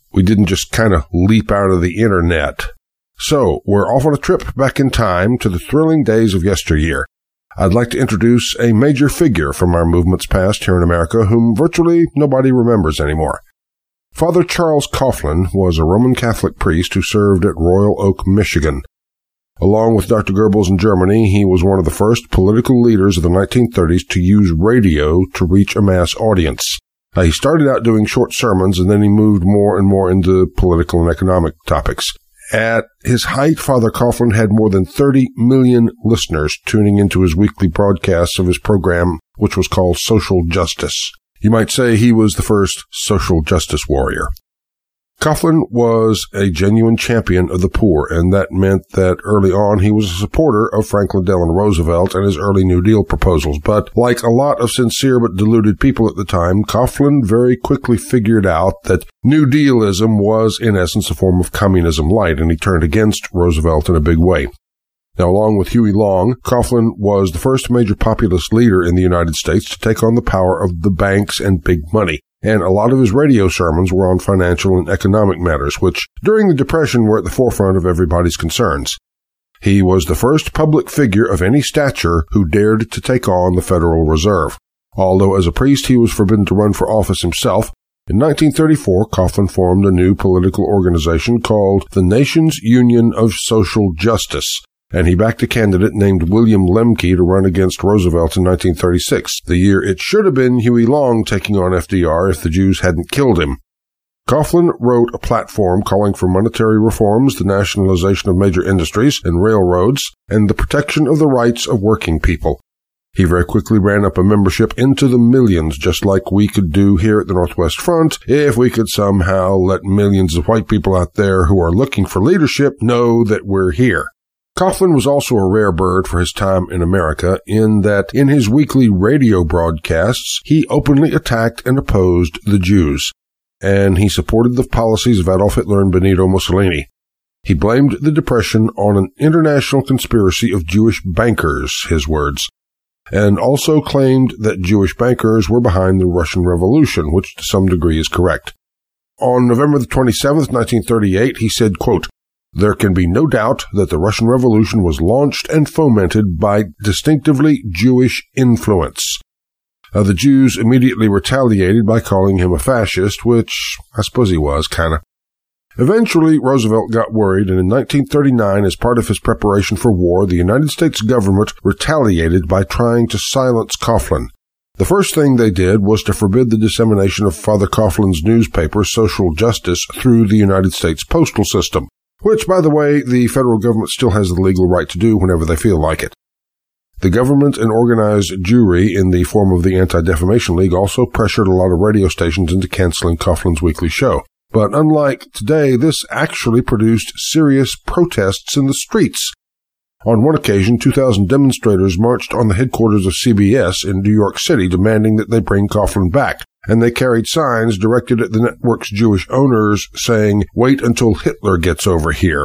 We didn't just kind of leap out of the internet. So, we're off on a trip back in time to the thrilling days of yesteryear. I'd like to introduce a major figure from our movement's past here in America whom virtually nobody remembers anymore. Father Charles Coughlin was a Roman Catholic priest who served at Royal Oak, Michigan. Along with Doctor Goebbels in Germany, he was one of the first political leaders of the nineteen thirties to use radio to reach a mass audience. Now, he started out doing short sermons, and then he moved more and more into political and economic topics. At his height, Father Coughlin had more than thirty million listeners tuning into his weekly broadcasts of his program, which was called Social Justice. You might say he was the first social justice warrior. Coughlin was a genuine champion of the poor, and that meant that early on he was a supporter of Franklin Delano Roosevelt and his early New Deal proposals. But like a lot of sincere but deluded people at the time, Coughlin very quickly figured out that New Dealism was in essence a form of communism light, and he turned against Roosevelt in a big way. Now, along with Huey Long, Coughlin was the first major populist leader in the United States to take on the power of the banks and big money. And a lot of his radio sermons were on financial and economic matters, which during the Depression were at the forefront of everybody's concerns. He was the first public figure of any stature who dared to take on the Federal Reserve. Although as a priest he was forbidden to run for office himself, in nineteen thirty-four Coughlin formed a new political organization called the Nations Union of Social Justice, and he backed a candidate named William Lemke to run against Roosevelt in nineteen thirty-six, the year it should have been Huey Long taking on F D R if the Jews hadn't killed him. Coughlin wrote a platform calling for monetary reforms, the nationalization of major industries and railroads, and the protection of the rights of working people. He very quickly ran up a membership into the millions, just like we could do here at the Northwest Front, if we could somehow let millions of white people out there who are looking for leadership know that we're here. Coughlin was also a rare bird for his time in America in that in his weekly radio broadcasts, he openly attacked and opposed the Jews, and he supported the policies of Adolf Hitler and Benito Mussolini. He blamed the Depression on an international conspiracy of Jewish bankers, his words, and also claimed that Jewish bankers were behind the Russian Revolution, which to some degree is correct. On November the twenty-seventh, nineteen thirty-eight, he said, quote, "There can be no doubt that the Russian Revolution was launched and fomented by distinctively Jewish influence." Uh, the Jews immediately retaliated by calling him a fascist, which I suppose he was, kind of. Eventually, Roosevelt got worried, and in nineteen thirty-nine, as part of his preparation for war, the United States government retaliated by trying to silence Coughlin. The first thing they did was to forbid the dissemination of Father Coughlin's newspaper, Social Justice, through the United States postal system, which, by the way, the federal government still has the legal right to do whenever they feel like it. The government and organized Jewry in the form of the Anti-Defamation League also pressured a lot of radio stations into canceling Coughlin's weekly show. But unlike today, this actually produced serious protests in the streets. On one occasion, two thousand demonstrators marched on the headquarters of C B S in New York City demanding that they bring Coughlin back, and they carried signs directed at the network's Jewish owners saying, "Wait until Hitler gets over here."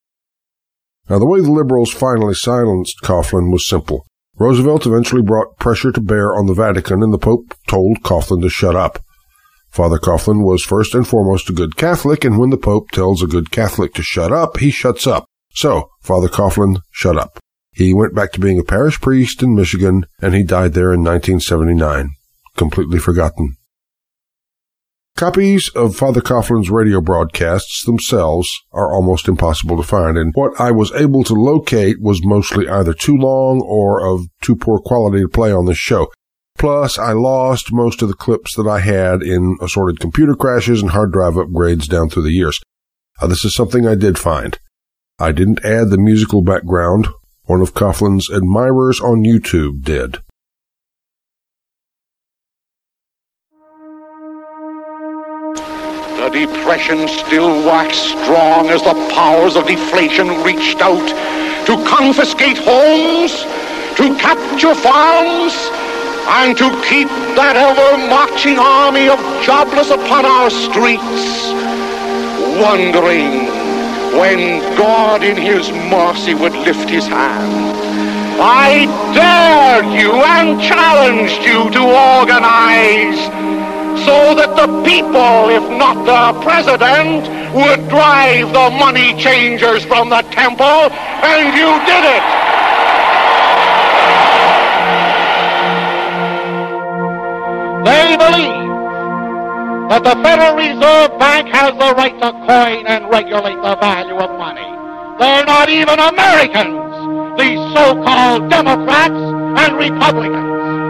Now, the way the liberals finally silenced Coughlin was simple. Roosevelt eventually brought pressure to bear on the Vatican, and the Pope told Coughlin to shut up. Father Coughlin was first and foremost a good Catholic, and when the Pope tells a good Catholic to shut up, he shuts up. So, Father Coughlin shut up. He went back to being a parish priest in Michigan, and he died there in nineteen seventy-nine. Completely forgotten. Copies of Father Coughlin's radio broadcasts themselves are almost impossible to find, and what I was able to locate was mostly either too long or of too poor quality to play on this show. Plus, I lost most of the clips that I had in assorted computer crashes and hard drive upgrades down through the years. Uh, this is something I did find. I didn't add the musical background. One of Coughlin's admirers on YouTube did. The Depression still waxed strong as the powers of deflation reached out to confiscate homes, to capture farms, and to keep that ever-marching army of jobless upon our streets, wondering when God in his mercy would lift his hand. I dared you and challenged you to organize so that the the people, if not the president, would drive the money changers from the temple, and you did it. They believe that the Federal Reserve Bank has the right to coin and regulate the value of money. They're not even Americans, these so-called Democrats and Republicans.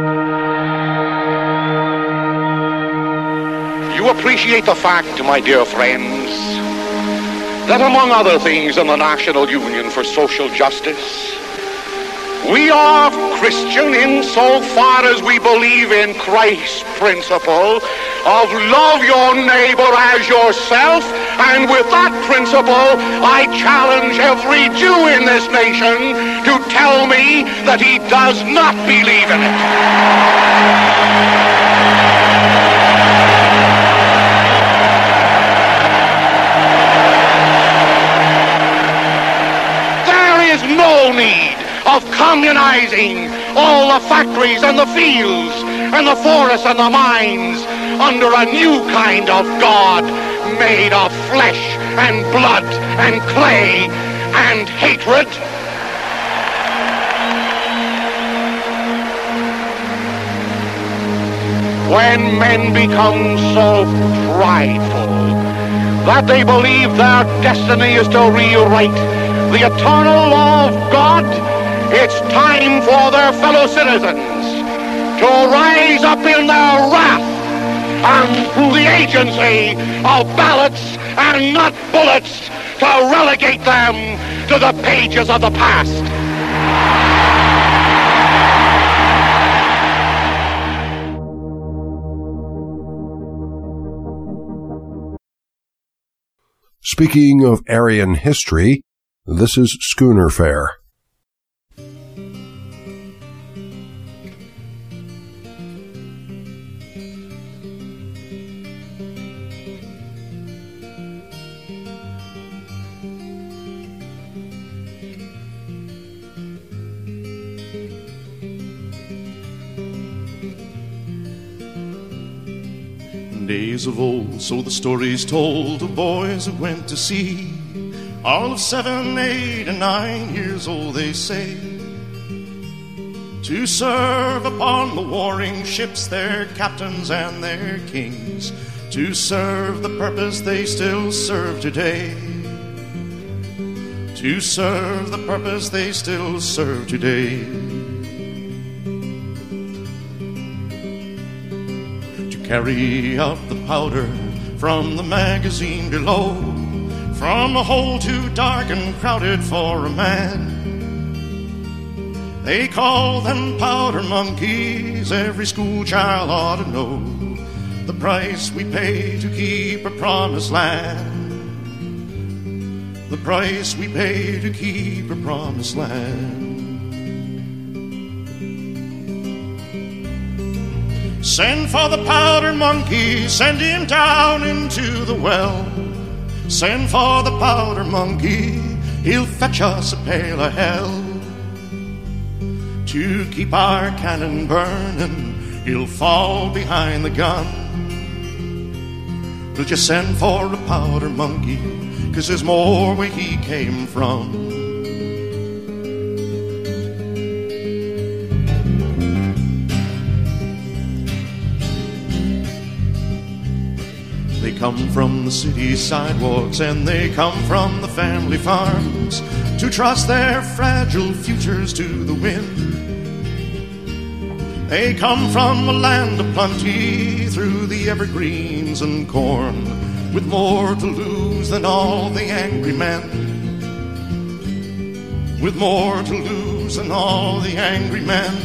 You appreciate the fact, my dear friends, that among other things in the National Union for Social Justice, we are Christian insofar as we believe in Christ's principle of love your neighbor as yourself, and with that principle, I challenge every Jew in this nation to tell me that he does not believe in it. There is no need of communizing all the factories and the fields and the forests and the mines under a new kind of God made of flesh and blood and clay and hatred. When men become so prideful that they believe their destiny is to rewrite the eternal law of God, it's time for their fellow citizens to rise up in their wrath and through the agency of ballots and not bullets to relegate them to the pages of the past. Speaking of Aryan history, this is Schooner Fare. Days of old, so the story's told, of boys who went to sea, all of seven, eight, and nine years old, they say, to serve upon the warring ships, their captains and their kings, to serve the purpose they still serve today, to serve the purpose they still serve today. Carry out the powder from the magazine below, from a hole too dark and crowded for a man. They call them powder monkeys, every school child ought to know the price we pay to keep a promised land, the price we pay to keep a promised land. Send for the powder monkey, send him down into the well. Send for the powder monkey, he'll fetch us a pail of hell. To keep our cannon burning, he'll fall behind the gun. We'll just send for a powder monkey, 'cause there's more where he came from. They come from the city sidewalks and they come from the family farms to trust their fragile futures to the wind. They come from a land of plenty through the evergreens and corn, with more to lose than all the angry men, with more to lose than all the angry men.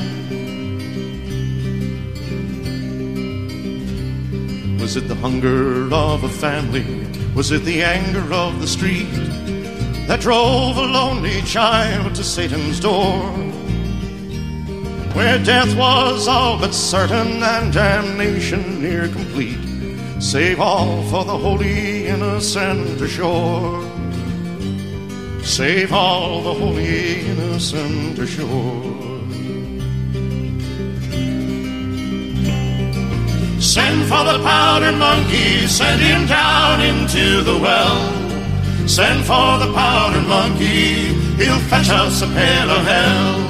Was it the hunger of a family? Was it the anger of the street that drove a lonely child to Satan's door, where death was all but certain and damnation near complete, save all for the holy innocent ashore, save all the holy innocent ashore. Send for the powder monkey, send him down into the well. Send for the powder monkey, he'll fetch us a pail of hell.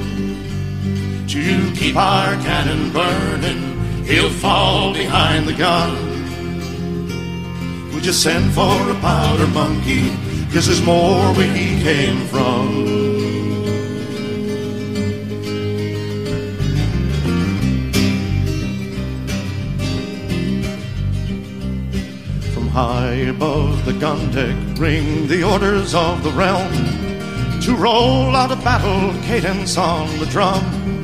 To keep our cannon burning, he'll fall behind the gun. Would you send for a powder monkey, 'cause there's more where he came from. High above the gun deck ring the orders of the realm to roll out a battle cadence on the drum.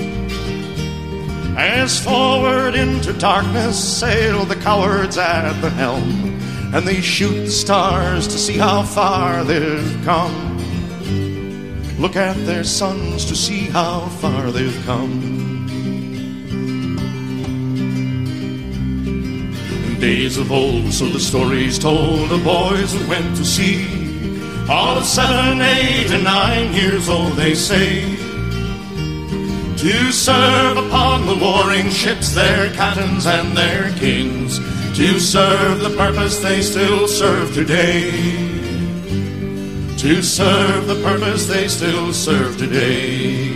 As forward into darkness sail the cowards at the helm, and they shoot the stars to see how far they've come. Look at their sons to see how far they've come. Days of old, so the story's told of boys who went to sea, all of seven, eight, and nine years old, they say, to serve upon the warring ships, their captains and their kings, to serve the purpose they still serve today, to serve the purpose they still serve today.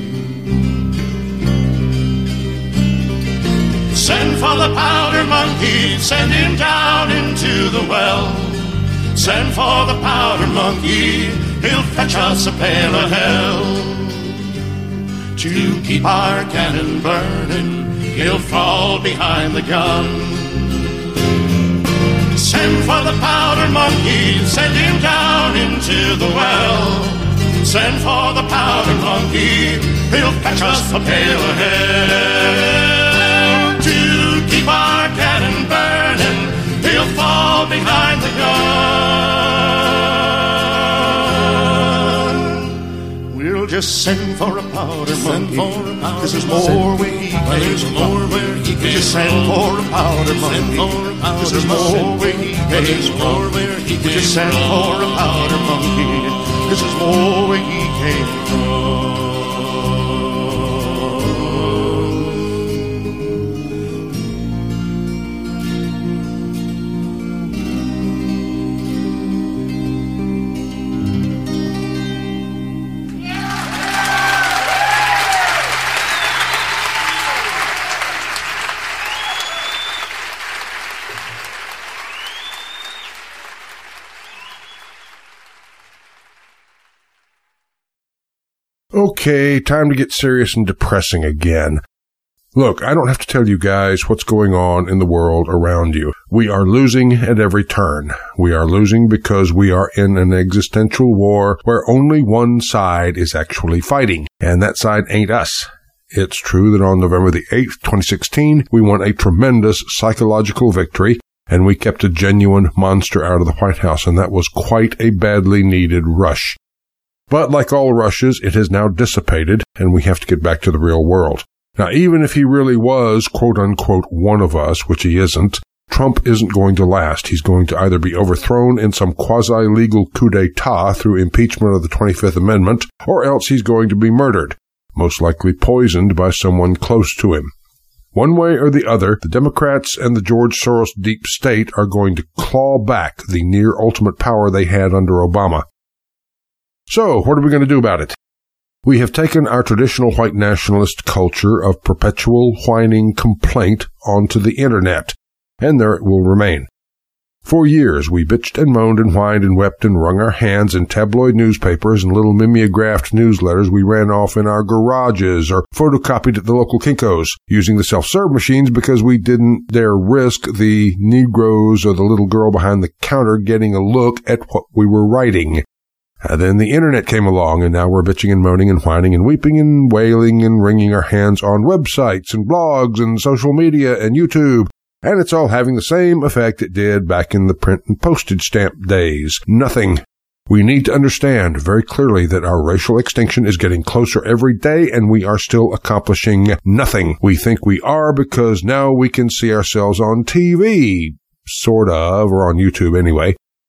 Send for the powder monkey, send him down into the well. Send for the powder monkey, he'll fetch us a pail of hell. To keep our cannon burning, he'll fall behind the gun. Send for the powder monkey, send him down into the well. Send for the powder monkey, he'll fetch us a pail of hell. To keep our cannon burning, he'll fall behind the gun. We'll just send for a powder monkey, cause there's more where he came from. We'll just send for a powder monkey, cause there's more where he came from. We'll just send for a powder monkey, cause there's more where he came from. Okay, time to get serious and depressing again. Look, I don't have to tell you guys what's going on in the world around you. We are losing at every turn. We are losing because we are in an existential war where only one side is actually fighting, and that side ain't us. It's true that on November the eighth, twenty sixteen, we won a tremendous psychological victory, and we kept a genuine monster out of the White House, and that was quite a badly needed rush. But like all rushes, it has now dissipated, and we have to get back to the real world. Now, even if he really was, quote-unquote, one of us, which he isn't, Trump isn't going to last. He's going to either be overthrown in some quasi-legal coup d'etat through impeachment of the twenty-fifth Amendment, or else he's going to be murdered, most likely poisoned by someone close to him. One way or the other, the Democrats and the George Soros deep state are going to claw back the near-ultimate power they had under Obama. So, what are we going to do about it? We have taken our traditional white nationalist culture of perpetual whining complaint onto the Internet, and there it will remain. For years, we bitched and moaned and whined and wept and wrung our hands in tabloid newspapers and little mimeographed newsletters we ran off in our garages or photocopied at the local Kinko's, using the self-serve machines because we didn't dare risk the Negroes or the little girl behind the counter getting a look at what we were writing. And then the Internet came along, and now we're bitching and moaning and whining and weeping and wailing and wringing our hands on websites and blogs and social media and YouTube. And it's all having the same effect it did back in the print and postage stamp days. Nothing. We need to understand very clearly that our racial extinction is getting closer every day, and we are still accomplishing nothing. We think we are because now we can see ourselves on T V. Sort of, or on YouTube anyway.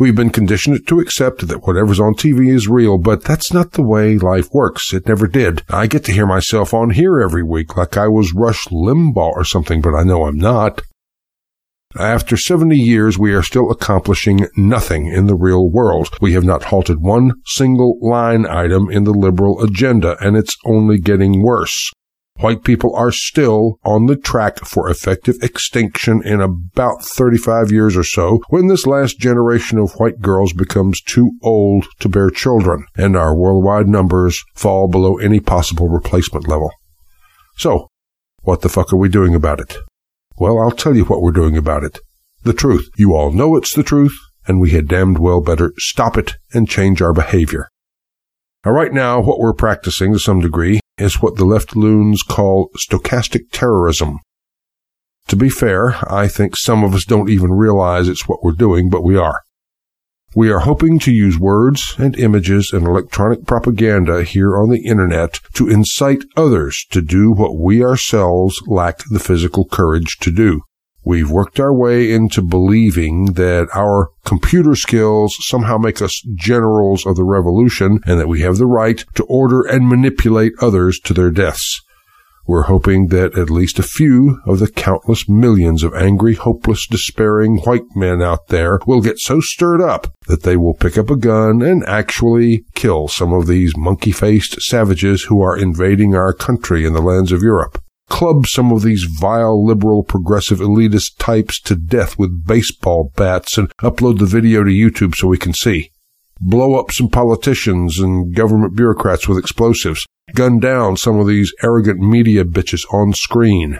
We've been conditioned to accept that whatever's on T V is real, but that's not the way life works. It never did. I get to hear myself on here every week like I was Rush Limbaugh or something, but I know I'm not. After seventy years, we are still accomplishing nothing in the real world. We have not halted one single line item in the liberal agenda, and it's only getting worse. White people are still on the track for effective extinction in about thirty-five years or so, when this last generation of white girls becomes too old to bear children, and our worldwide numbers fall below any possible replacement level. So, what the fuck are we doing about it? Well, I'll tell you what we're doing about it. The truth. You all know it's the truth, and we had damned well better stop it and change our behavior. Now, right now, what we're practicing to some degree is what the left loons call stochastic terrorism. To be fair, I think some of us don't even realize it's what we're doing, but we are. We are hoping to use words and images and electronic propaganda here on the internet to incite others to do what we ourselves lack the physical courage to do. We've worked our way into believing that our computer skills somehow make us generals of the revolution and that we have the right to order and manipulate others to their deaths. We're hoping that at least a few of the countless millions of angry, hopeless, despairing white men out there will get so stirred up that they will pick up a gun and actually kill some of these monkey-faced savages who are invading our country in the lands of Europe. Club some of these vile, liberal, progressive, elitist types to death with baseball bats and upload the video to YouTube so we can see. Blow up some politicians and government bureaucrats with explosives. Gun down some of these arrogant media bitches on screen.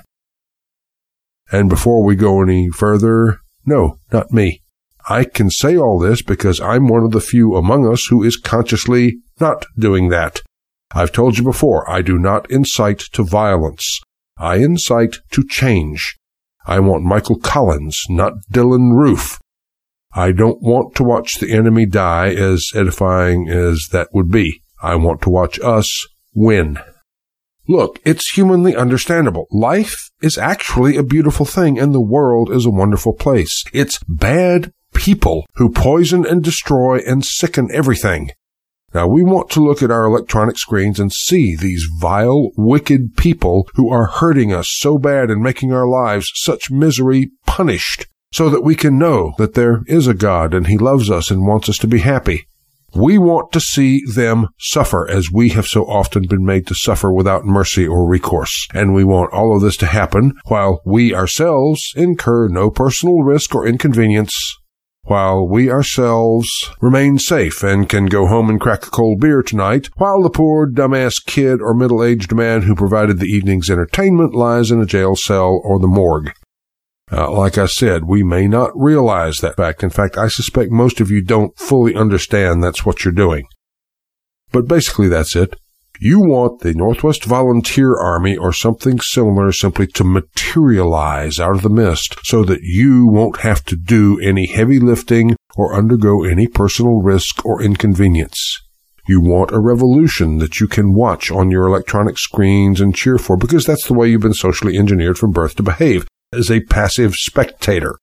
And before we go any further, no, not me. I can say all this because I'm one of the few among us who is consciously not doing that. I've told you before, I do not incite to violence. I incite to change. I want Michael Collins, not Dylan Roof. I don't want to watch the enemy die, as edifying as that would be. I want to watch us win. Look, it's humanly understandable. Life is actually a beautiful thing, and the world is a wonderful place. It's bad people who poison and destroy and sicken everything. Now, we want to look at our electronic screens and see these vile, wicked people who are hurting us so bad and making our lives such misery punished, so that we can know that there is a God and He loves us and wants us to be happy. We want to see them suffer as we have so often been made to suffer without mercy or recourse. And we want all of this to happen while we ourselves incur no personal risk or inconvenience, while we ourselves remain safe and can go home and crack a cold beer tonight, while the poor dumbass kid or middle-aged man who provided the evening's entertainment lies in a jail cell or the morgue. Uh, like I said, we may not realize that fact. In fact, I suspect most of you don't fully understand that's what you're doing. But basically that's it. You want the Northwest Volunteer Army or something similar simply to materialize out of the mist so that you won't have to do any heavy lifting or undergo any personal risk or inconvenience. You want a revolution that you can watch on your electronic screens and cheer for because that's the way you've been socially engineered from birth to behave, as a passive spectator.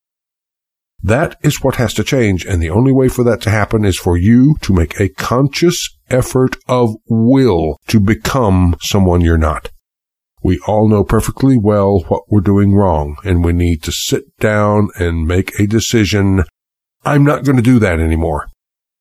That is what has to change, and the only way for that to happen is for you to make a conscious effort of will to become someone you're not. We all know perfectly well what we're doing wrong, and we need to sit down and make a decision. I'm not going to do that anymore.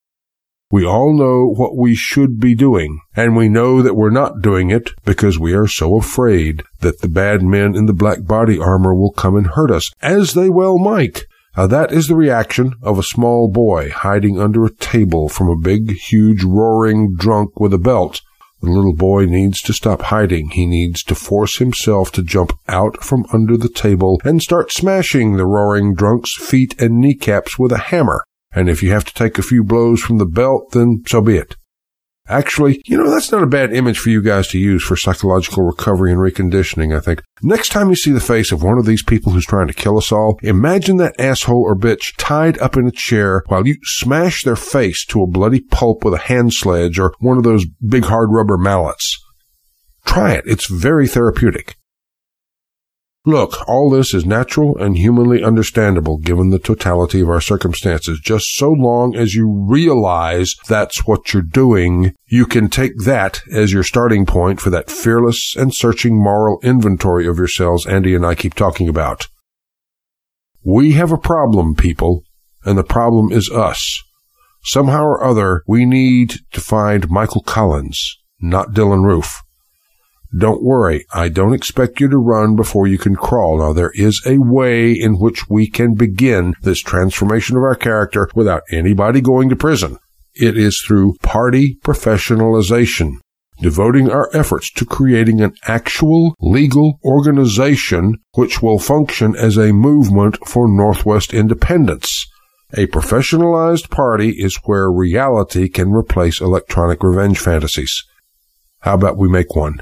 We all know what we should be doing, and we know that we're not doing it because we are so afraid that the bad men in the black body armor will come and hurt us, as they well might. Now, that is the reaction of a small boy hiding under a table from a big, huge, roaring drunk with a belt. The little boy needs to stop hiding. He needs to force himself to jump out from under the table and start smashing the roaring drunk's feet and kneecaps with a hammer. And if you have to take a few blows from the belt, then so be it. Actually, you know, that's not a bad image for you guys to use for psychological recovery and reconditioning, I think. Next time you see the face of one of these people who's trying to kill us all, imagine that asshole or bitch tied up in a chair while you smash their face to a bloody pulp with a hand sledge or one of those big hard rubber mallets. Try it. It's very therapeutic. Look, all this is natural and humanly understandable given the totality of our circumstances. Just so long as you realize that's what you're doing, you can take that as your starting point for that fearless and searching moral inventory of yourselves Andy and I keep talking about. We have a problem, people, and the problem is us. Somehow or other, we need to find Michael Collins, not Dylan Roof. Don't worry, I don't expect you to run before you can crawl. Now, there is a way in which we can begin this transformation of our character without anybody going to prison. It is through party professionalization, devoting our efforts to creating an actual legal organization which will function as a movement for Northwest independence. A professionalized party is where reality can replace electronic revenge fantasies. How about we make one?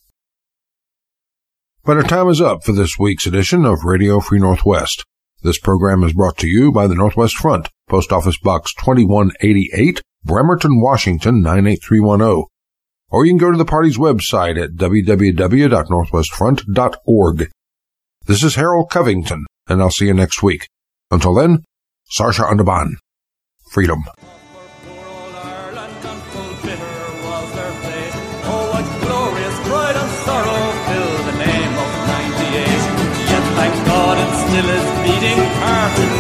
But our time is up for this week's edition of Radio Free Northwest. This program is brought to you by the Northwest Front, Post Office Box twenty-one eighty-eight, Bremerton, Washington nine eight three one zero. Or you can go to the party's website at w w w dot northwest front dot org. This is Harold Covington, and I'll see you next week. Until then, Sarsha Andaban. Freedom. Still is beating heart.